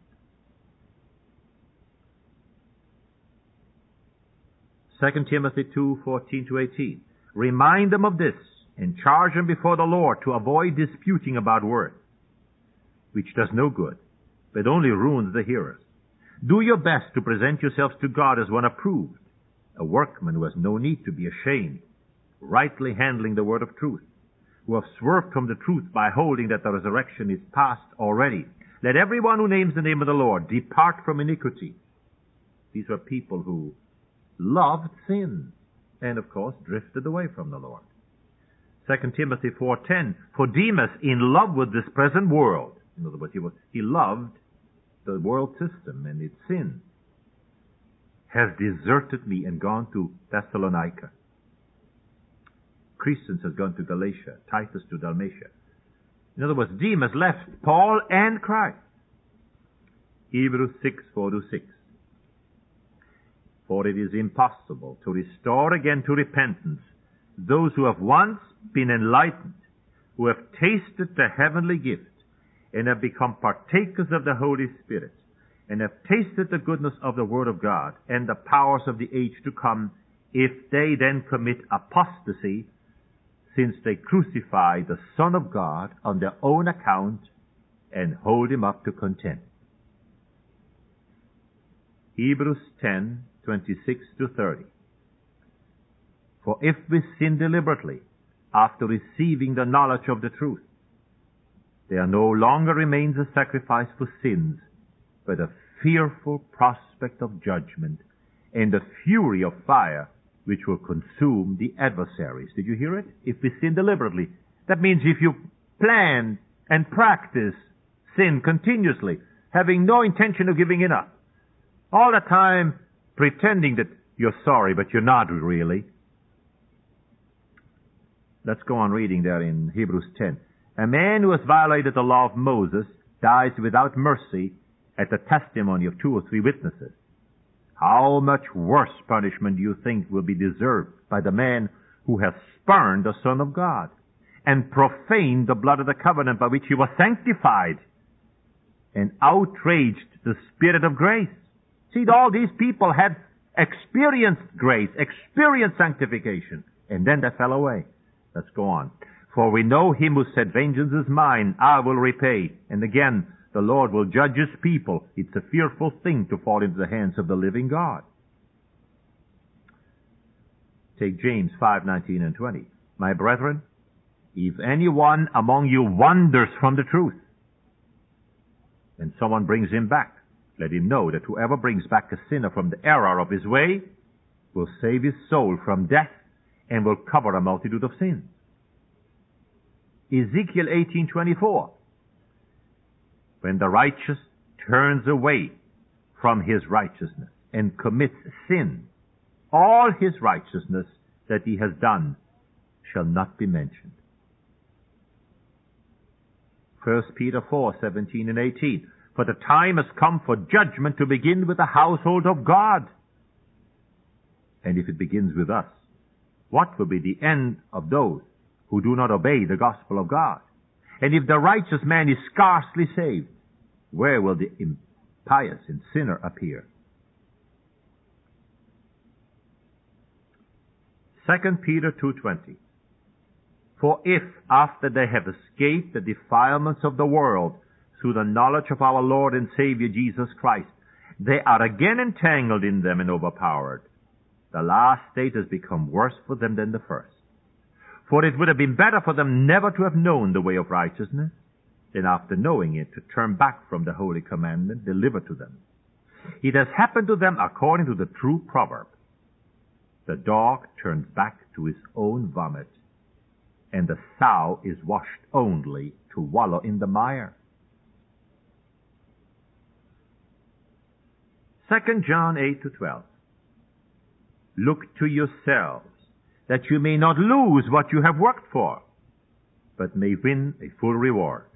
A: Second Timothy two fourteen to eighteen. Remind them of this, and charge them before the Lord to avoid disputing about words, which does no good, but only ruins the hearers. Do your best to present yourselves to God as one approved, a workman who has no need to be ashamed, rightly handling the word of truth, who have swerved from the truth by holding that the resurrection is past already. Let everyone who names the name of the Lord depart from iniquity. These were people who loved sin and, of course, drifted away from the Lord. Second Timothy four ten. For Demas, in love with this present world, in other words, he, was, he loved the world system and its sin, has deserted me and gone to Thessalonica. Crescens has gone to Galatia, Titus to Dalmatia. In other words, Demas left Paul and Christ. Hebrews six four to six. For it is impossible to restore again to repentance those who have once been enlightened, who have tasted the heavenly gift, and have become partakers of the Holy Spirit, and have tasted the goodness of the Word of God, and the powers of the age to come, if they then commit apostasy, since they crucify the Son of God on their own account and hold him up to contempt. Hebrews ten, twenty-six to thirty. For if we sin deliberately, after receiving the knowledge of the truth, there no longer remains a sacrifice for sins, but a fearful prospect of judgment and the fury of fire which will consume the adversaries. Did you hear it? If we sin deliberately. That means if you plan and practice sin continuously, having no intention of giving it up, all the time pretending that you're sorry, but you're not really. Let's go on reading there in Hebrews ten. A man who has violated the law of Moses dies without mercy at the testimony of two or three witnesses. How much worse punishment do you think will be deserved by the man who has spurned the Son of God and profaned the blood of the covenant by which he was sanctified and outraged the Spirit of grace? See, all these people had experienced grace, experienced sanctification, and then they fell away. Let's go on. For we know him who said, vengeance is mine, I will repay. And again, the Lord will judge his people. It's a fearful thing to fall into the hands of the living God. Take James five, nineteen and twenty. My brethren, if anyone among you wanders from the truth, and someone brings him back, let him know that whoever brings back a sinner from the error of his way will save his soul from death and will cover a multitude of sins. Ezekiel eighteen twenty-four. When the righteous turns away from his righteousness and commits sin, all his righteousness that he has done shall not be mentioned. First Peter four, seventeen and eighteen. For the time has come for judgment to begin with the household of God. And if it begins with us, what will be the end of those who do not obey the gospel of God? And if the righteous man is scarcely saved, where will the impious and sinner appear? Second Peter two twenty. For if, after they have escaped the defilements of the world through the knowledge of our Lord and Savior Jesus Christ, they are again entangled in them and overpowered, the last state has become worse for them than the first. For it would have been better for them never to have known the way of righteousness than after knowing it to turn back from the holy commandment delivered to them. It has happened to them according to the true proverb. The dog turns back to his own vomit, and the sow is washed only to wallow in the mire. Second John eight to twelve. Look to yourselves, that you may not lose what you have worked for, but may win a full reward.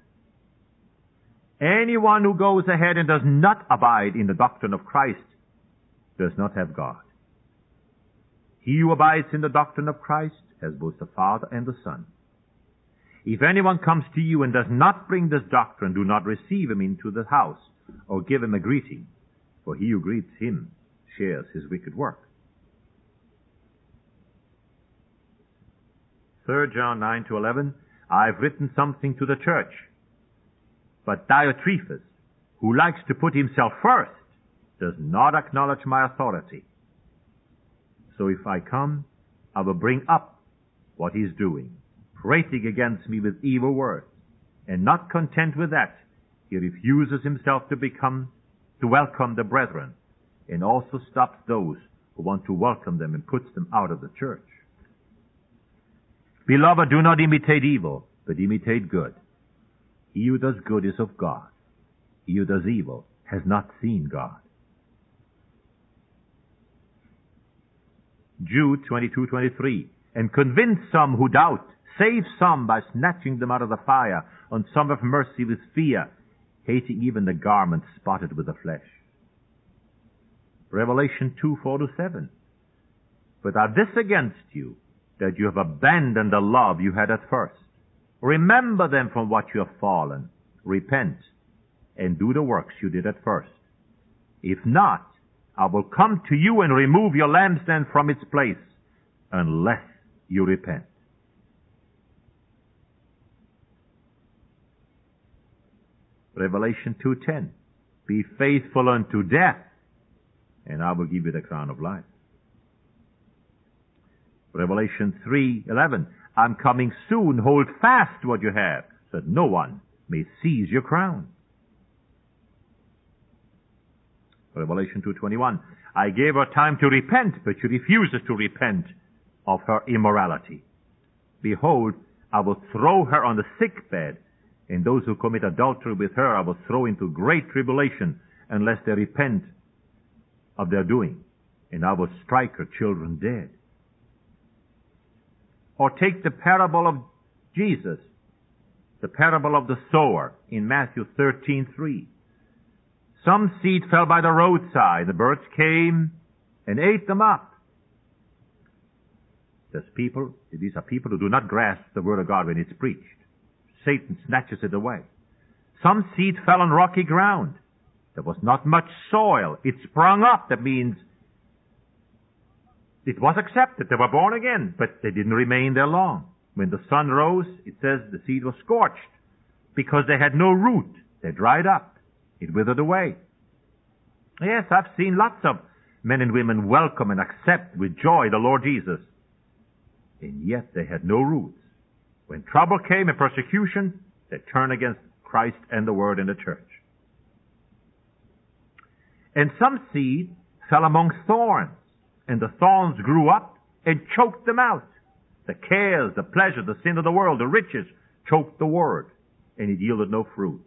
A: Anyone who goes ahead and does not abide in the doctrine of Christ does not have God. He who abides in the doctrine of Christ has both the Father and the Son. If anyone comes to you and does not bring this doctrine, do not receive him into the house or give him a greeting, for he who greets him shares his wicked work. Third John nine to eleven, I've written something to the church, but Diotrephes, who likes to put himself first, does not acknowledge my authority. So if I come, I will bring up what he's doing, prating against me with evil words. And not content with that, he refuses himself to become, to welcome the brethren, and also stops those who want to welcome them and puts them out of the church. Beloved, do not imitate evil, but imitate good. He who does good is of God. He who does evil has not seen God. Jude twenty-two twenty-three. And convince some who doubt, save some by snatching them out of the fire, on some have mercy with fear, hating even the garment spotted with the flesh. Revelation two four to seven. But are this against you, that you have abandoned the love you had at first? Remember them from what you have fallen. Repent, and do the works you did at first. If not, I will come to you and remove your lampstand from its place. unless you repent. Revelation two ten. Be faithful unto death, and I will give you the crown of life. Revelation three eleven. I'm coming soon. Hold fast what you have, so that no one may seize your crown. Revelation two twenty-one. I gave her time to repent, but she refuses to repent of her immorality. Behold, I will throw her on the sick bed, and those who commit adultery with her I will throw into great tribulation, unless they repent of their doing, and I will strike her children dead. Or take the parable of Jesus, the parable of the sower in Matthew thirteen three. Some seed fell by the roadside. The birds came and ate them up. There's people, these are people who do not grasp the word of God when it's preached. Satan snatches it away. Some seed fell on rocky ground. There was not much soil. It sprung up. That means it was accepted. They were born again, but they didn't remain there long. When the sun rose, it says the seed was scorched because they had no root. They dried up. It withered away. Yes, I've seen lots of men and women welcome and accept with joy the Lord Jesus. And yet they had no roots. When trouble came and persecution, they turned against Christ and the Word and the church. And some seed fell among thorns, and the thorns grew up and choked them out. The cares, the pleasure, the sin of the world, the riches choked the Word, and it yielded no fruit.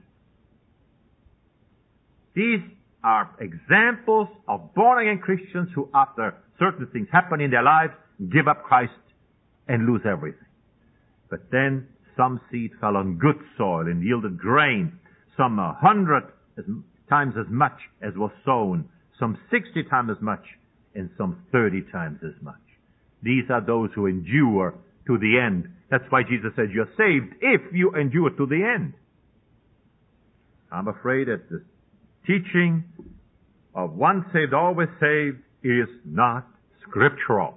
A: These are examples of born-again Christians who, after certain things happen in their lives, give up Christ and lose everything. But then some seed fell on good soil and yielded grain, some a hundred times as much as was sown, some sixty times as much, and some thirty times as much. These are those who endure to the end. That's why Jesus said you're saved if you endure to the end. I'm afraid that the teaching of once saved, always saved is not scriptural.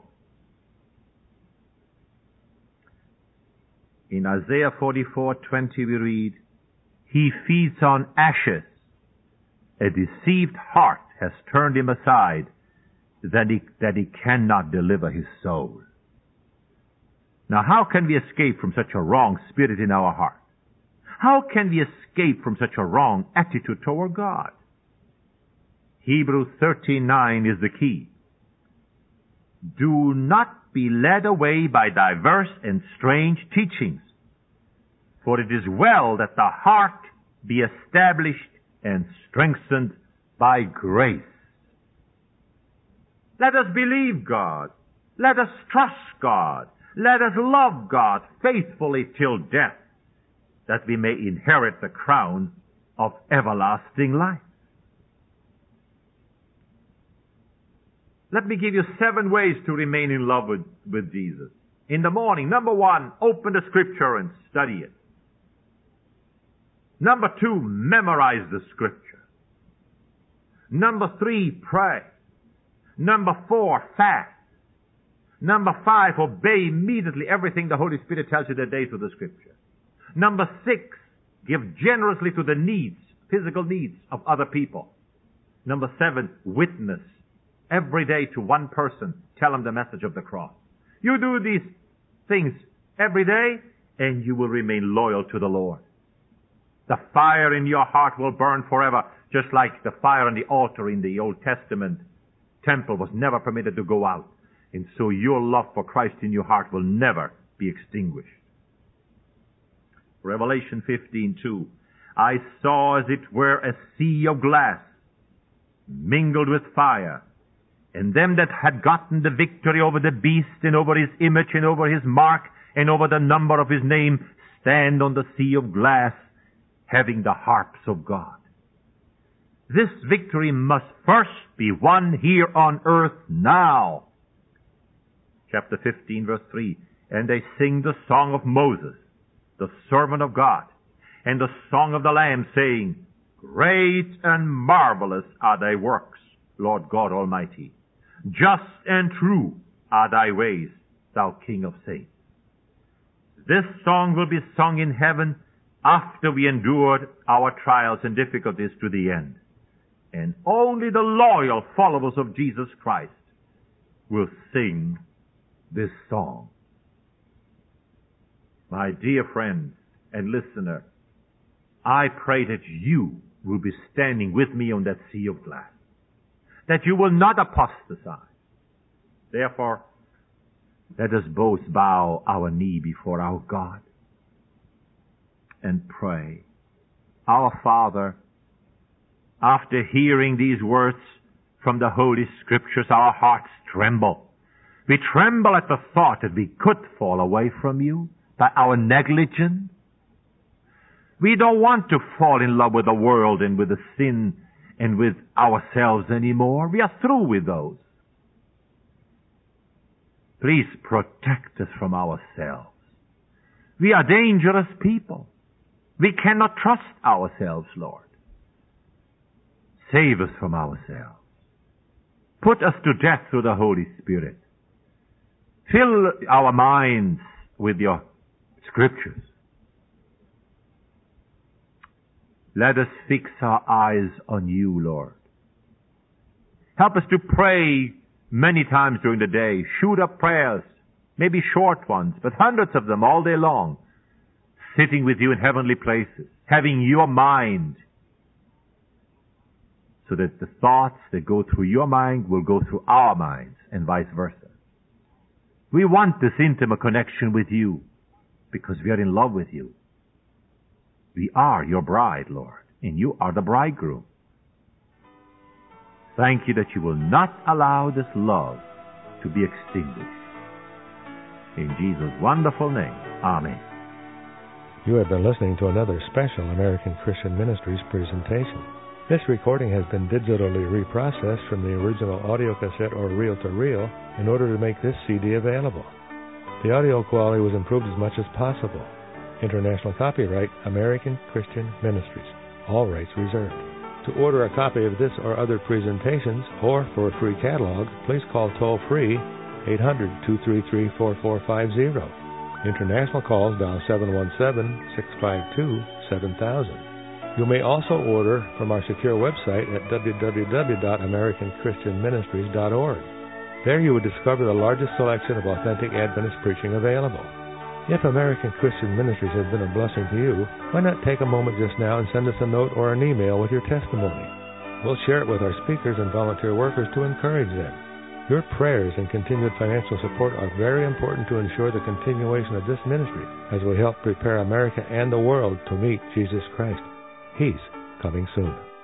A: In Isaiah forty-four twenty we read, He feeds on ashes. A deceived heart has turned him aside, that he, that he cannot deliver his soul. Now, how can we escape from such a wrong spirit in our heart? How can we escape from such a wrong attitude toward God? Hebrews thirteen nine is the key. Do not be led away by diverse and strange teachings, for it is well that the heart be established and strengthened by grace. Let us believe God. Let us trust God. Let us love God faithfully till death, that we may inherit the crown of everlasting life. Let me give you seven ways to remain in love with, with Jesus. In the morning, number one, open the scripture and study it. Number two, memorize the scripture. Number three, pray. Number four, fast. Number five, obey immediately everything the Holy Spirit tells you that day through the scripture. Number six, give generously to the needs, physical needs of other people. Number seven, witness every day to one person. Tell them the message of the cross. You do these things every day, and you will remain loyal to the Lord. The fire in your heart will burn forever, just like the fire on the altar in the Old Testament temple was never permitted to go out. And so your love for Christ in your heart will never be extinguished. Revelation fifteen two. I saw as it were a sea of glass, mingled with fire, and them that had gotten the victory over the beast, and over his image, and over his mark, and over the number of his name, stand on the sea of glass, having the harps of God. This victory must first be won here on earth now. Chapter fifteen, verse three. And they sing the song of Moses, the servant of God, and the song of the Lamb, saying, Great and marvelous are thy works, Lord God Almighty. Just and true are thy ways, thou King of saints. This song will be sung in heaven after we endured our trials and difficulties to the end. And only the loyal followers of Jesus Christ will sing this song. My dear friends and listener, I pray that you will be standing with me on that sea of glass, that you will not apostatize. Therefore, let us both bow our knee before our God and pray. Our Father, after hearing these words from the Holy Scriptures, our hearts tremble. We tremble at the thought that we could fall away from you by our negligence. We don't want to fall in love with the world and with the sin and with ourselves anymore. We are through with those. Please protect us from ourselves. We are dangerous people. We cannot trust ourselves, Lord. Save us from ourselves. Put us to death through the Holy Spirit. Fill our minds with your Scriptures. Let us fix our eyes on you, Lord. Help us to pray many times during the day. Shoot up prayers, maybe short ones, but hundreds of them all day long. Sitting with you in heavenly places, having your mind, so that the thoughts that go through your mind will go through our minds, and vice versa. We want this intimate connection with you because we are in love with you. We are your bride, Lord, and you are the bridegroom. Thank you that you will not allow this love to be extinguished. In Jesus' wonderful name, amen.
B: You have been listening to another special American Christian Ministries presentation. This recording has been digitally reprocessed from the original audio cassette or reel-to-reel in order to make this C D available. The audio quality was improved as much as possible. International copyright, American Christian Ministries. All rights reserved. To order a copy of this or other presentations, or for a free catalog, please call toll-free eight hundred, two three three, four four five zero. International calls dial seven one seven, six five two, seven thousand. You may also order from our secure website at w w w dot american christian ministries dot org. There you will discover the largest selection of authentic Adventist preaching available. If American Christian Ministries has been a blessing to you, why not take a moment just now and send us a note or an email with your testimony? We'll share it with our speakers and volunteer workers to encourage them. Your prayers and continued financial support are very important to ensure the continuation of this ministry as we help prepare America and the world to meet Jesus Christ. He's coming soon.